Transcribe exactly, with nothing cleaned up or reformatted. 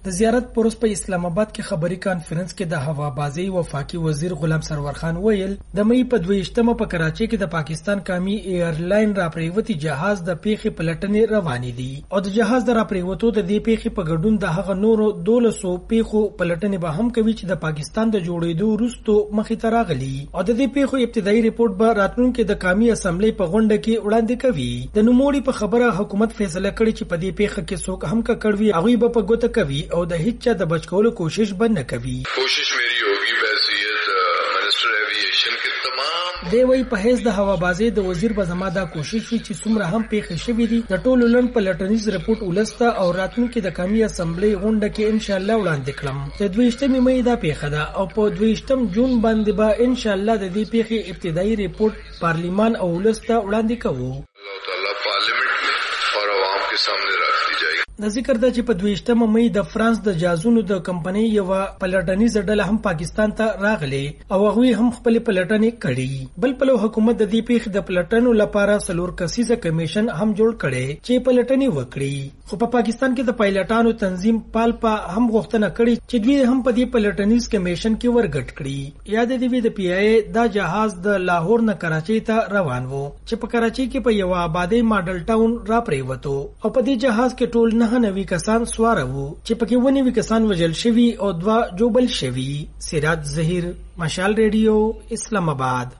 د زیارت پروس په اسلام آباد کې خبري کانفرنس کې د هوابازي وفاقي وزیر غلام سرور خان ویل د مې په دویشتمه په کراچي کې د پاکستان قومي ایرلاین را پریوتی جهاز د پیخي پلټنې روانې دي او د جهاز د را پریوتو د دې پیخي په ګډون د هغه نورو دولسو پیخو پلټنې به هم کوي چې د پاکستان د جوړېدو وروسته مخې ته راغلي او د دې پیخو ابتدایي ریپورت به راتلونکي د قومي اسمبلی په غونډه کې وړاندې کوي د نوموړي په خبره حکومت فیصله کړې چې په دې پیخه کې څوک هم ککړوي هغه به په ګوته کوي او د هیڅ چا د بچ کولو کوشش بند نه کوي. کوشش میری ہوگی بحیثیت منسٹر ایوییشن کې تمام دی وی په هیڅ د هوابازي د وزیر به زما دا کوشش وي چې څومره هم پیښې شوې دي د ټولو لن پلټنیز ریپورت ولسته او راتلونکي د قومي اسمبلی غونډه کې ان شاء الله وړاندې کړم. د دویشتمې مې دا پیښه ده او په دویشتم جون باندې به ان شاء الله د دې پیښې ابتدایي ریپورت پارلیمان او ولسته وړاندې کوو. الله تعالی پارلیمنت میں اور عوام کے سامنے رکھ دی جائے. د ذکر د چې په دویشتمه مې د فرانس د جازونو د کمپنۍ یو پلټنیزه ډله هم پاکستان ته راغله او هغه هم خپل پلټنې کړي. بل په حکومت د دې پیښې د پلټنو لپاره سلور کسیزه کمیشن هم جوړ کړي چې پلټنې وکړي. خو په پا پاکستان کې د پایلټانو تنظیم پالپا هم غوښتنه کړې چې دوی هم په دې پلټنیز کمیشن کې ورګټ کړي. یاد دی د پی ای دا جهاز د لاهور نه کراچۍ ته روان وو چې په کراچۍ کې په یو آبادی ماډل ټاون را پریوتو او په دې جهاز کې ټول نه نوي کسان سوار وو چې پکې ونی وی کسان وجل شوي او دوا جوبل شوي. سراج ظهیر، مشال ریډیو، اسلام آباد.